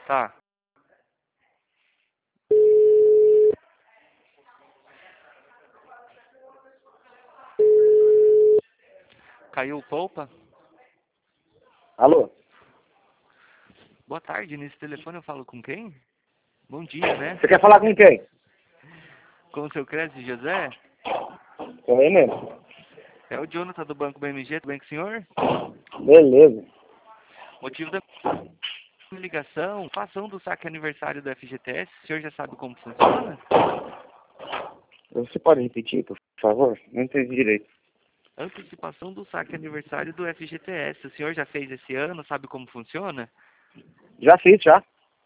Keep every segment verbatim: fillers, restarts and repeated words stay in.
Tá. Caiu o Poupa? Alô? Boa tarde, nesse telefone eu falo com quem? Bom dia, né? Você quer falar com quem? Com o seu Crédito José? Com ele mesmo. É o Jonathan do Banco B M G, tudo bem com o senhor? Beleza. Motivo da minha ligação, passão do saque aniversário do F G T S, o senhor já sabe como funciona? Você pode repetir, por favor? Não entendi direito. Antecipação do saque aniversário do F G T S, o senhor já fez esse ano, sabe como funciona? Já fiz, já.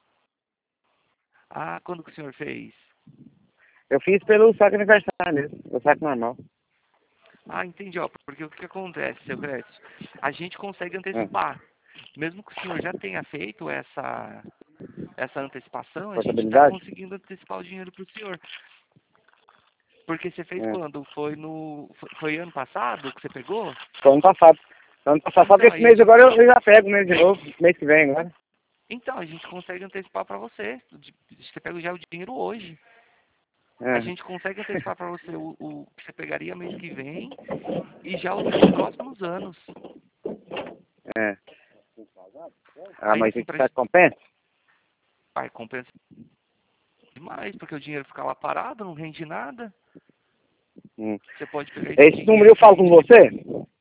Ah, quando que o senhor fez? Eu fiz pelo saque aniversário mesmo. O saque normal. Ah, entendi, ó, porque o que, que acontece, seu Crédito? A gente consegue É. antecipar. Mesmo que o senhor já tenha feito essa, essa antecipação, a gente está Portabilidade? conseguindo antecipar o dinheiro para o senhor. Porque você fez É. quando? Foi no. Foi, foi ano passado que você pegou? Foi ano passado. Ano passado. Só que Então, esse aí, mês agora eu, eu já pego mês de novo. Mês que vem agora. então, a gente consegue antecipar para você. Você pega já o dinheiro hoje. A É. gente consegue antecipar para você o, o que você pegaria mês que vem e já os dois próximos anos. É. Ah, Aí mas assim, tem que pra ficar gente. compensa? Vai, compensa demais, porque o dinheiro fica lá parado, não rende nada. Hum. Você pode pegar esse Esse número dinheiro eu que a falo com gente você? libera.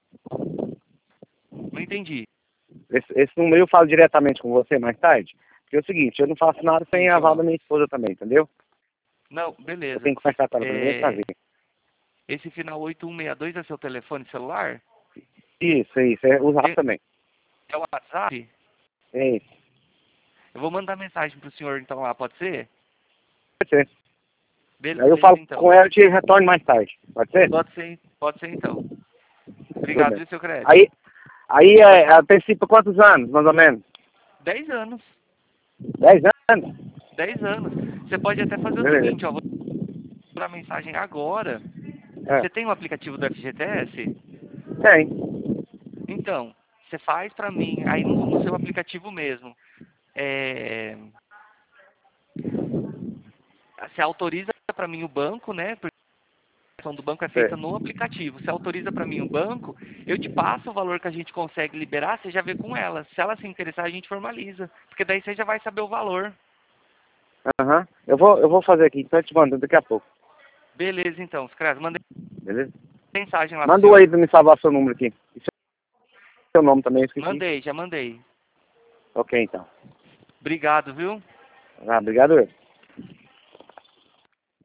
Não entendi. Esse, esse número eu falo diretamente com você mais tarde? Porque é o seguinte, eu não faço nada sem a aval Então, da minha esposa também, entendeu? não, Eu beleza. tenho que conversar com ela primeiro pra É, ver. esse final oito um seis dois é seu telefone celular? Isso, isso. É o zap É, também. é o WhatsApp? É isso. Eu vou mandar mensagem pro senhor então lá, pode ser? Pode ser. Aí eu Beleza, falo então. com ela e te retorno mais tarde. Pode ser? Pode ser, pode ser então. Tudo Obrigado, bem. viu, seu crédito? Aí, aí Pode é, falar. antecipa quantos anos, mais ou menos? Dez anos. Dez anos? Dez anos. Você pode até fazer o Beleza. seguinte, ó, vou mandar mensagem agora. É. Você tem o aplicativo do F G T S? Tem. Então, você faz pra mim, aí no, no seu aplicativo mesmo. É, você autoriza pra mim o banco, né? Porque a ação do banco é feita Sei. no aplicativo. Você autoriza pra mim o banco, eu te passo o valor que a gente consegue liberar, você já vê com ela. Se ela se interessar, a gente formaliza. Porque daí você já vai saber o valor. Aham. Eu vou, eu vou fazer aqui, então eu te mando daqui a pouco. Beleza, então. Escreve, mandei Beleza? mensagem lá pro Manda um aí senhor. pra me salvar seu número aqui. E seu nome também, eu esqueci. Mandei, já mandei. Ok, então. Obrigado, viu? Ah, obrigado eu.